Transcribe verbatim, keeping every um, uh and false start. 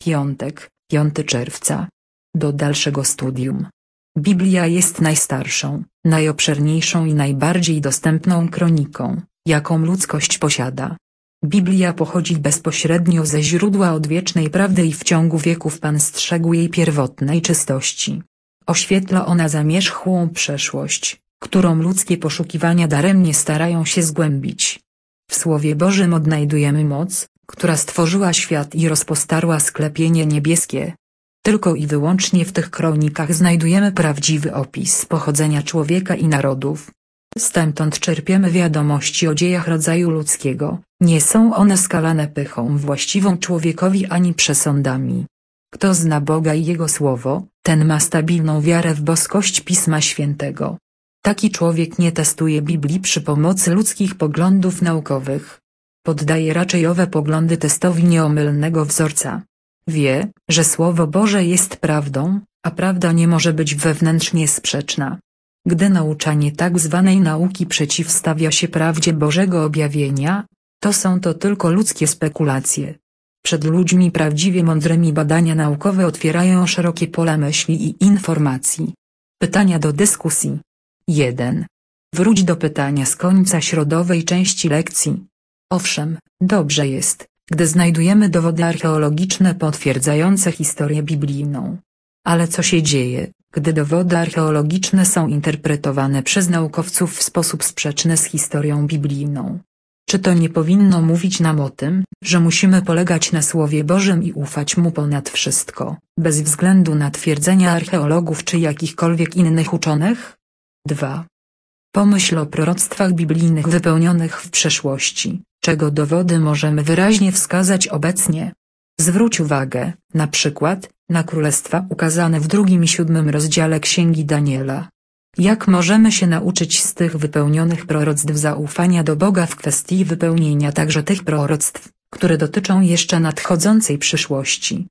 Piątek, piątego czerwca. Do dalszego studium. Biblia jest najstarszą, najobszerniejszą i najbardziej dostępną kroniką, jaką ludzkość posiada. Biblia pochodzi bezpośrednio ze źródła odwiecznej prawdy i w ciągu wieków Pan strzegł jej pierwotnej czystości. Oświetla ona zamierzchłą przeszłość, którą ludzkie poszukiwania daremnie starają się zgłębić. W Słowie Bożym odnajdujemy moc, która stworzyła świat i rozpostarła sklepienie niebieskie. Tylko i wyłącznie w tych kronikach znajdujemy prawdziwy opis pochodzenia człowieka i narodów. Stamtąd czerpiemy wiadomości o dziejach rodzaju ludzkiego, nie są one skalane pychą właściwą człowiekowi ani przesądami. Kto zna Boga i Jego Słowo, ten ma stabilną wiarę w boskość Pisma Świętego. Taki człowiek nie testuje Biblii przy pomocy ludzkich poglądów naukowych. Poddaje raczej owe poglądy testowi nieomylnego wzorca. Wie, że Słowo Boże jest prawdą, a prawda nie może być wewnętrznie sprzeczna. Gdy nauczanie tak zwanej nauki przeciwstawia się prawdzie Bożego objawienia, to są to tylko ludzkie spekulacje. Przed ludźmi prawdziwie mądrymi badania naukowe otwierają szerokie pola myśli i informacji. Pytania do dyskusji. jeden. Wróć do pytania z końca środowej części lekcji. Owszem, dobrze jest, gdy znajdujemy dowody archeologiczne potwierdzające historię biblijną. Ale co się dzieje, gdy dowody archeologiczne są interpretowane przez naukowców w sposób sprzeczny z historią biblijną? Czy to nie powinno mówić nam o tym, że musimy polegać na Słowie Bożym i ufać mu ponad wszystko, bez względu na twierdzenia archeologów czy jakichkolwiek innych uczonych? dwa. Pomyśl o proroctwach biblijnych wypełnionych w przeszłości, czego dowody możemy wyraźnie wskazać obecnie. Zwróć uwagę, na przykład, na królestwa ukazane w drugim i siódmym rozdziale Księgi Daniela. Jak możemy się nauczyć z tych wypełnionych proroctw zaufania do Boga w kwestii wypełnienia także tych proroctw, które dotyczą jeszcze nadchodzącej przyszłości?